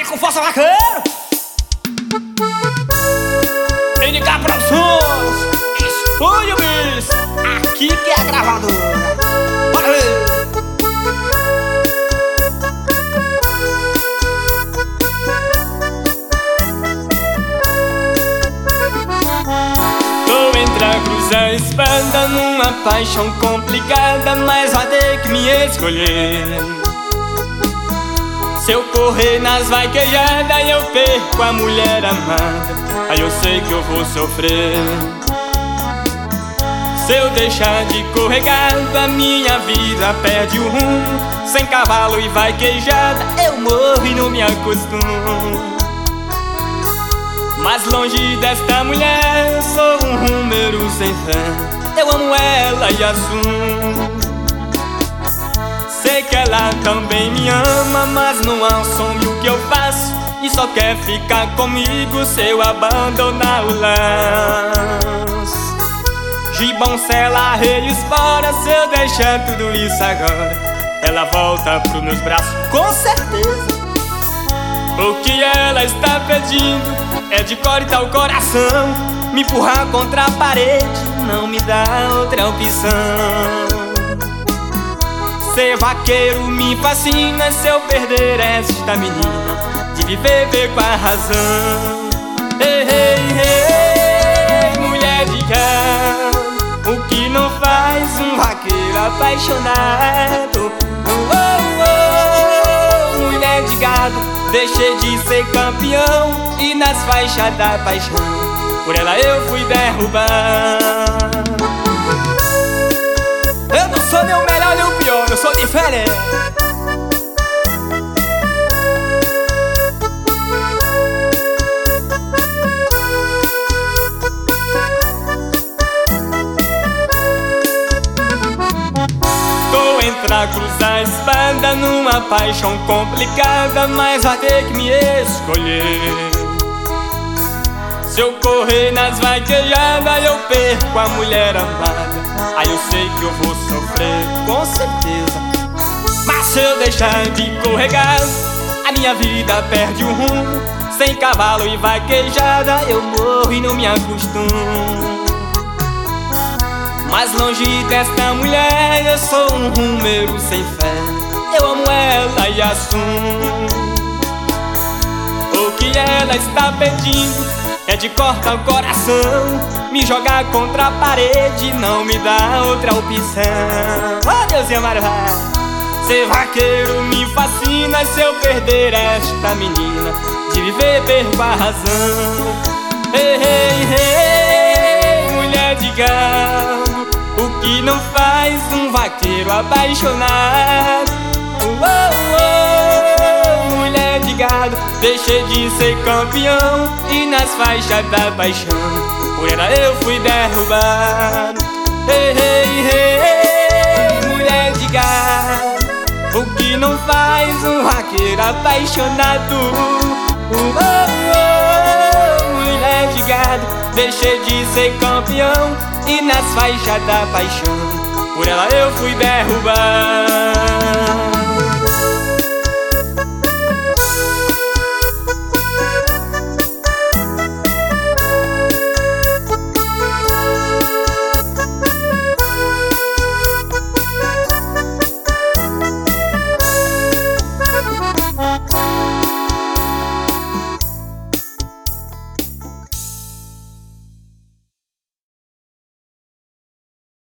com força, vaqueiro! NK Produções, Estúdio Bis, aqui que é a gravadora. Bora ver! Tô entre a cruz e a espada numa paixão complicada, mas vai ter que me escolher. Se eu correr nas vaquejadas eu perco a mulher amada, aí eu sei que eu vou sofrer. Se eu deixar de corregado a minha vida perde o rumo. Sem cavalo e vaquejada eu morro e não me acostumo. Mas longe desta mulher eu sou um número sem fé. Eu amo ela e assumo. Sei que ela também me ama, mas não assume o que eu faço e só quer ficar comigo se eu abandonar o laço. Gibão, sela, rei, espora, se eu deixar tudo isso agora, ela volta pros meus braços, com certeza. O que ela está pedindo é de cortar o coração, me empurrar contra a parede, não me dá outra opção. Ser vaqueiro me fascina, se eu perder esta menina, de viver com a razão. Ei, ei, ei, mulher de gado, o que não faz um vaqueiro apaixonado? Oh, oh, oh, mulher de gado, deixei de ser campeão e nas faixas da paixão, por ela eu fui derrubado. Eu não sou nem o melhor nem o pior, eu sou diferente. Tô entre a cruz e a espada numa paixão complicada, mas vai ter que me escolher. Se eu correr nas vaquejadas eu perco a mulher amada, aí eu sei que eu vou sofrer, com certeza. Mas se eu deixar de corregar a minha vida perde o rumo. Sem cavalo e vaquejada eu morro e não me acostumo. Mas longe desta mulher eu sou um número sem fé. Eu amo ela e assumo. O que ela está pedindo é de cortar o coração, me jogar contra a parede, não me dá outra opção. Oh, Deus e Mário, ser vaqueiro me fascina, se eu perder esta menina, de viver perco a razão. Ei, ei, ei, mulher de gado, o que não faz um vaqueiro apaixonado? Oh, oh, mulher de gado, deixei de ser campeão e nas faixas da paixão, por ela eu fui derrubado. Ei, ei, ei, mulher de gado, o que não faz um vaqueiro apaixonado? Oh, oh, mulher de gado, deixei de ser campeão e nas faixas da paixão, por ela eu fui derrubado.